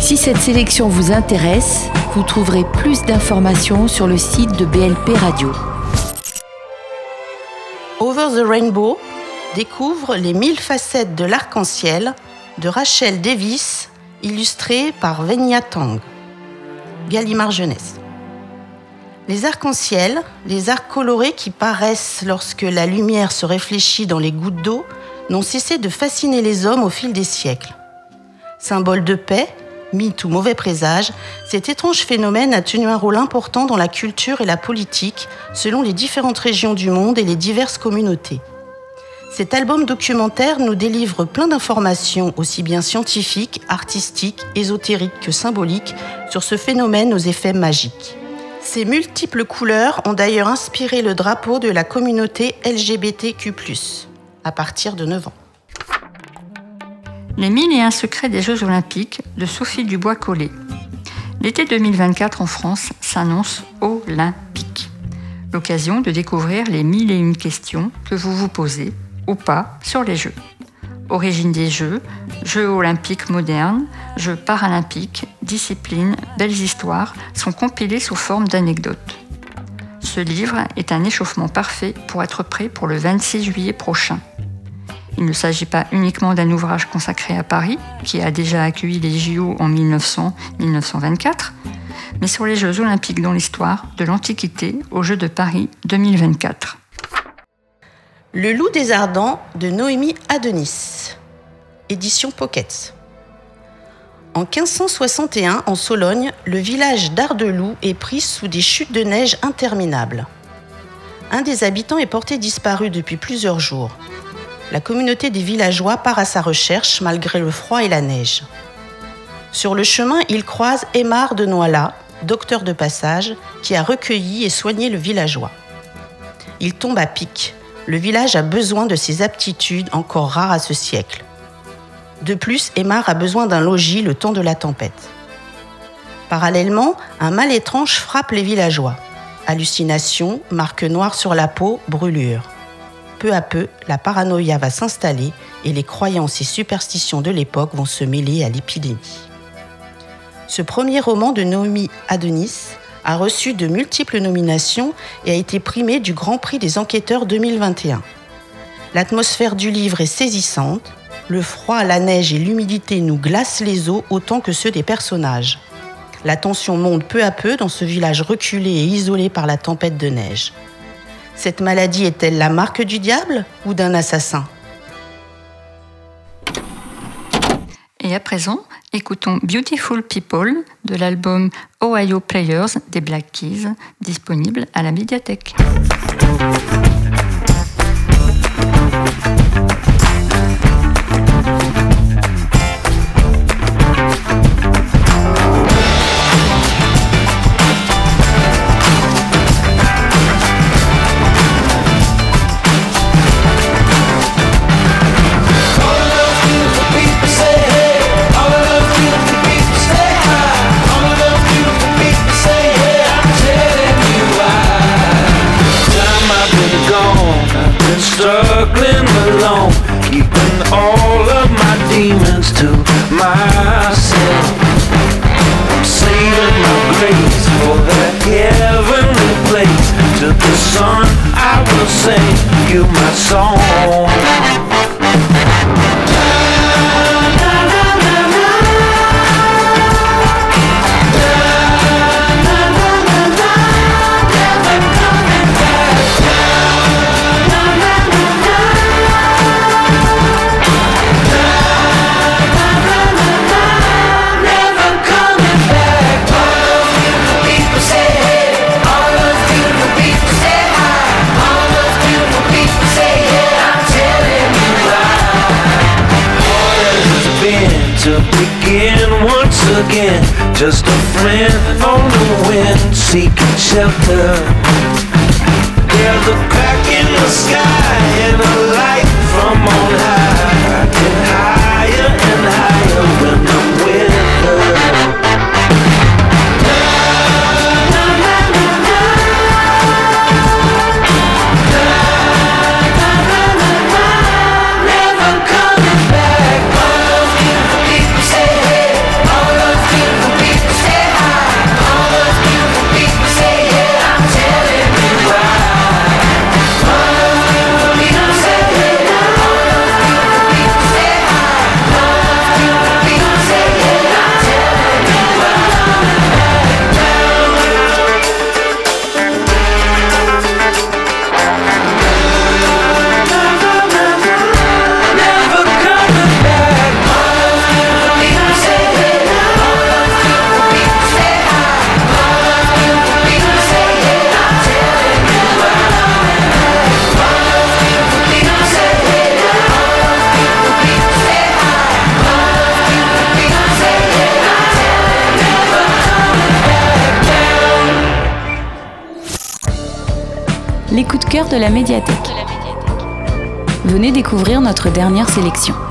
Si cette sélection vous intéresse, vous trouverez plus d'informations sur le site de BLP Radio. Over the Rainbow découvre les 1000 facettes de l'arc-en-ciel de Rachel Davis, illustrée par Venia Tang. Gallimard Jeunesse. Les arcs-en-ciel, les arcs colorés qui paraissent lorsque la lumière se réfléchit dans les gouttes d'eau, n'ont cessé de fasciner les hommes au fil des siècles. Symbole de paix, mythe ou mauvais présage, cet étrange phénomène a tenu un rôle important dans la culture et la politique, selon les différentes régions du monde et les diverses communautés. Cet album documentaire nous délivre plein d'informations, aussi bien scientifiques, artistiques, ésotériques que symboliques, sur ce phénomène aux effets magiques. Ces multiples couleurs ont d'ailleurs inspiré le drapeau de la communauté LGBTQ+, à partir de 9 ans. Les 1001 secrets des Jeux Olympiques de Sophie Dubois-Collet. L'été 2024 en France s'annonce olympique. L'occasion de découvrir les 1001 questions que vous vous posez, ou pas, sur les Jeux. Origine des Jeux, Jeux olympiques modernes, Jeux paralympiques, disciplines, belles histoires sont compilés sous forme d'anecdotes. Ce livre est un échauffement parfait pour être prêt pour le 26 juillet prochain. Il ne s'agit pas uniquement d'un ouvrage consacré à Paris, qui a déjà accueilli les JO en 1900-1924, mais sur les Jeux olympiques dans l'histoire, de l'Antiquité aux Jeux de Paris 2024. Le loup des Ardents de Noémie Adonis, édition Pockets. En 1561, en Sologne, le village d'Ardeloup est pris sous des chutes de neige interminables. Un des habitants est porté disparu depuis plusieurs jours. La communauté des villageois part à sa recherche malgré le froid et la neige. Sur le chemin, il croise Aymar de Noaillat, docteur de passage, qui a recueilli et soigné le villageois. Il tombe à pic. Le village a besoin de ses aptitudes encore rares à ce siècle. De plus, Aymar a besoin d'un logis le temps de la tempête. Parallèlement, un mal étrange frappe les villageois. Hallucinations, marques noires sur la peau, brûlures. Peu à peu, la paranoïa va s'installer et les croyances et superstitions de l'époque vont se mêler à l'épidémie. Ce premier roman de Noémie Adonis a reçu de multiples nominations et a été primé du Grand Prix des enquêteurs 2021. L'atmosphère du livre est saisissante. Le froid, la neige et l'humidité nous glacent les os autant que ceux des personnages. La tension monte peu à peu dans ce village reculé et isolé par la tempête de neige. Cette maladie est-elle la marque du diable ou d'un assassin ? Et à présent, écoutons Beautiful People de l'album Ohio Players des Black Keys, disponible à la médiathèque. Struggling alone, keeping all of my demons to myself. I'm saving my grace for that heavenly place. To the sun I will sing you my song. To begin once again, just a friend on the wind, seeking shelter. There's a crack in the sky and a light from on high, getting higher and higher when I'm with her. Never coming back. All those beautiful people say, hey. All those beautiful cœur de la médiathèque. Venez découvrir notre dernière sélection.